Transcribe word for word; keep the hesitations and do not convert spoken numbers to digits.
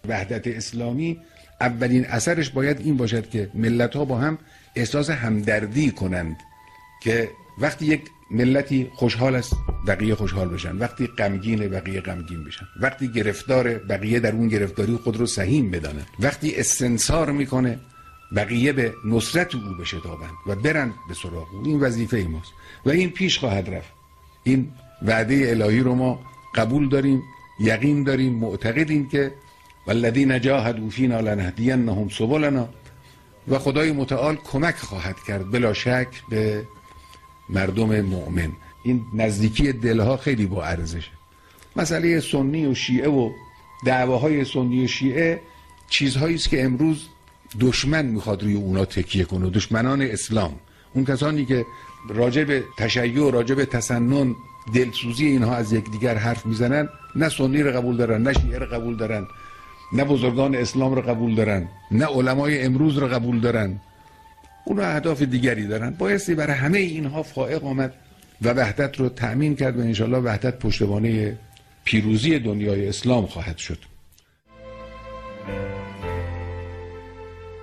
وحدت اسلامی اولین اثرش باید این باشد که ملت‌ها با هم احساس همدردی کنند، که وقتی یک ملتی خوشحال است بقیه خوشحال بشن، وقتی غمگین بقیه غمگین بشن، وقتی گرفتار بقیه در اون گرفتاری خود رو سهیم بدانند، وقتی استنصار میکنه بقیه به نصرت او بشتابند و برند به سراغ او. این وظیفه ماست و این پیش خواهد رفت. این وعده الهی رو ما قبول داریم، یقین داریم، معتقدیم که والذین جاهدوا فینا لنهدینهم سبلنا، و خدای متعال کمک خواهد کرد بلا شک به مردم مؤمن. این نزدیکی دلها خیلی با ارزشه. مسئله سنی و شیعه و دعواهای سنی و شیعه چیزهایی است که امروز دشمن میخواد روی اونا تکیه کنه، دشمنان اسلام، اون کسانی که راجع به تشیع، راجع به تسنن، دلسوزی اینها از یکدیگر حرف میزنن، نه سنی رو قبول دارن، نه شیعه رو قبول دارن، نه بزرگان اسلام رو قبول دارن، نه علمای امروز رو قبول دارن. اونا اهداف دیگری دارن. بایستی برای همه اینها فائق آمد و وحدت رو تأمین کرد و انشالله وحدت پشتوانه پیروزی دنیای اسلام خواهد شد.